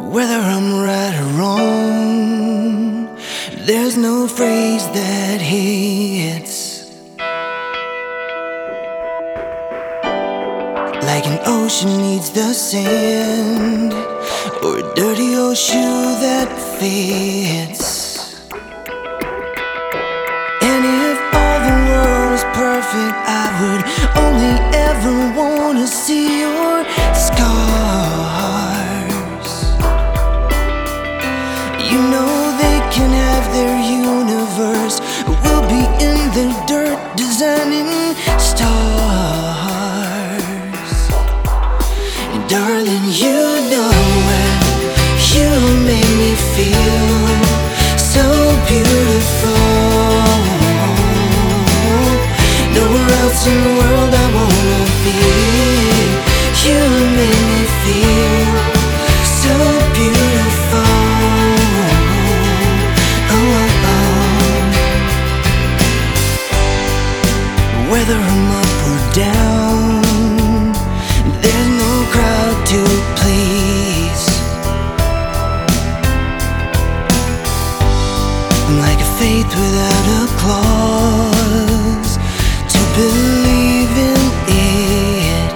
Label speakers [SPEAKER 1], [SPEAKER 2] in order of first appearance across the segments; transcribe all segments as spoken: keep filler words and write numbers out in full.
[SPEAKER 1] Whether I'm right or wrong, there's no phrase that hits like an ocean needs the sand, or a dirty old shoe that fits. And if all the world was perfect, I would only ever wanna see your scars. You know they can have their universe, we'll be in the dirt designing stars. And darling, you know it, you make me feel so beautiful. Nowhere else in the world I wanna be. You make me feel so beautiful. Whether I'm up or down, there's no crowd to please. I'm like a faith without a clause to believe in it.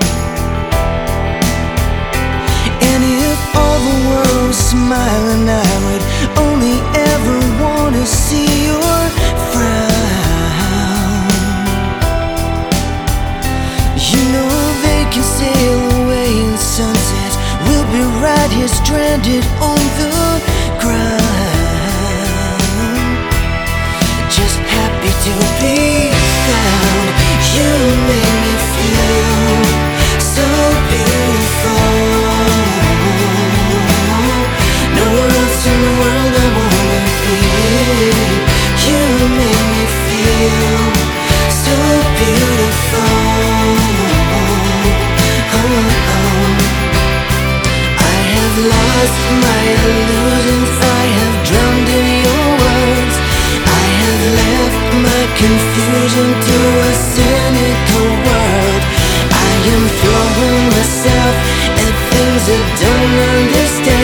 [SPEAKER 1] And if all the world was smiling, I would only ever wanna see your frown. Sail away in sunsets, we'll be right here stranded on the ground, just happy to be found. You make me feel so beautiful. Nowhere else in the world I wanna be. You make me feel so beautiful. Lost my illusions, I have drowned in your words. I have left my confusion to a cynical world. I am throwing myself at things I don't understand.